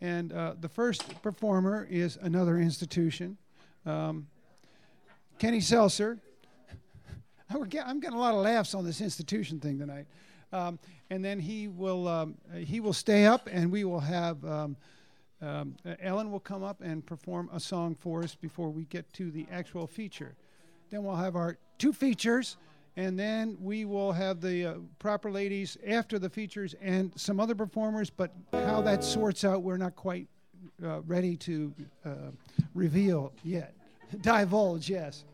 And the first performer is another institution, Kenny Seltzer. I'm getting a lot of laughs on this institution thing tonight. And then he will stay up, and we will have Ellen will come up and perform a song for us before we get to the actual feature. Then we'll have our two features, and then we will have the Proper Ladies after the features and some other performers, but how that sorts out, we're not quite ready to reveal yet. Divulge, yes.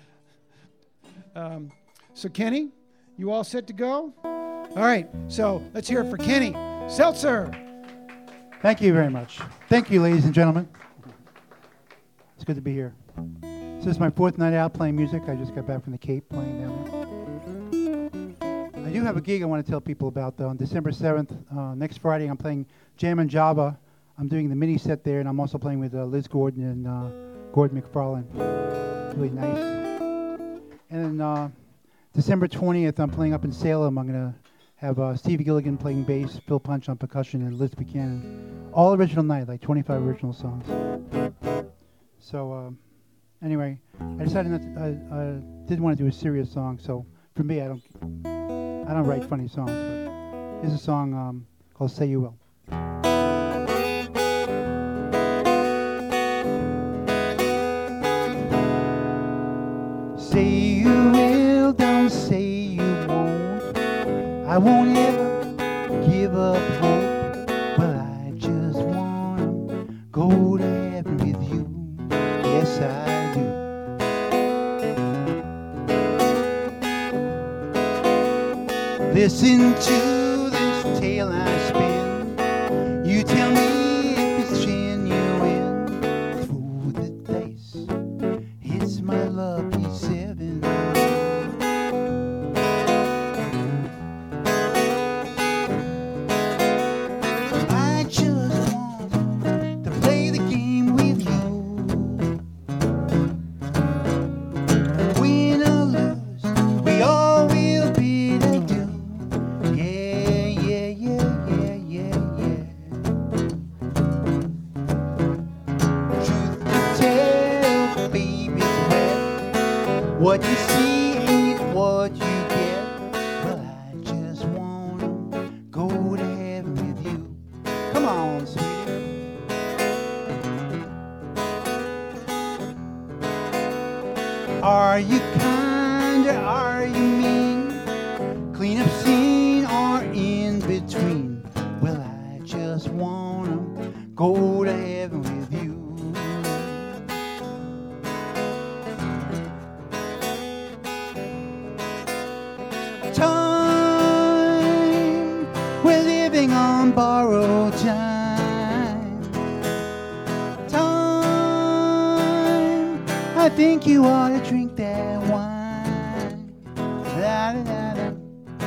So Kenny, you all set to go? All right, so let's hear it for Kenny Seltzer. Thank you very much. Thank you, ladies and gentlemen. It's good to be here. This is my fourth night out playing music. I just got back from the Cape playing down there. I do have a gig I want to tell people about, though. On December 7th, next Friday, I'm playing Jam and Java. I'm doing the mini set there, and I'm also playing with Liz Gordon and Gordon McFarlane. Really nice. And then December 20th, I'm playing up in Salem. I'm going to have Steve Gilligan playing bass, Phil Punch on percussion, and Liz Buchanan. All original night, like 25 original songs. So anyway, I decided I didn't want to do a serious song. So for me, I don't write funny songs. But here's a song called "Say You Will." Say you will, don't say you won't. I won't ever give up hope, but I just wanna go to heaven with you. Yes, I do. Listen to this tale I spin. You tell me if it's genuine. Throw the dice. It's my lucky seven. I just want to play the game with you. Win or lose, we all will be to do. Yeah, yeah, yeah, yeah, yeah, yeah. Truth to tell, baby's wet. What you see ain't what you get. Well, I just wanna go to heaven with you. Come on, sweetie. Are you kind or are you mean? Clean up scene or in between? Well, I just wanna go to heaven with you. Time, we're living on borrowed time. Time, I think you ought to drink that wine. Da, da, da, da.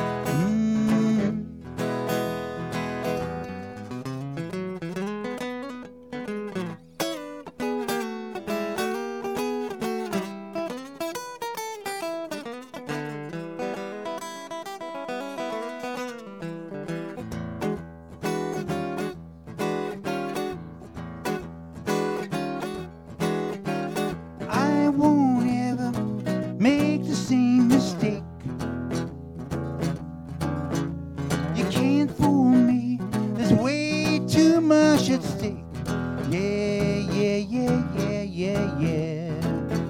I won't ever make the same mistake. You can't fool me, there's way too much at stake. Yeah, yeah, yeah, yeah, yeah, yeah.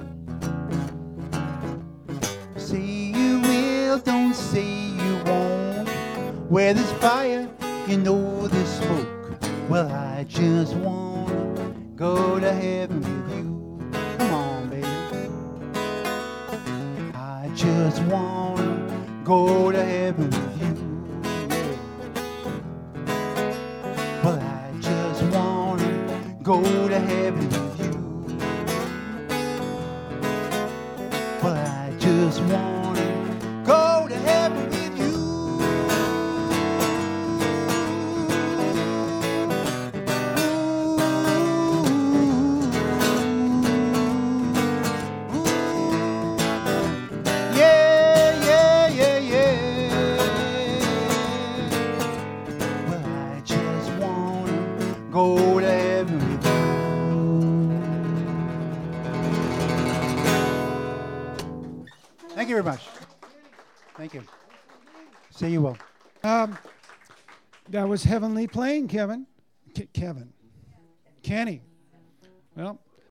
Say you will, don't say you won't. Where there's fire, you know there's smoke. Well, I just wanna go to heaven with you. Come on, baby. I just wanna go to heaven with you. Yeah. Well, I just wanna go to heaven with you. Well, I just wanna go to heaven with you. Yeah, yeah, yeah, yeah. Well, I just wanna go to Thank you very much. Thank you. Say you will. That was heavenly playing, Kevin. Kevin. Kenny. Well,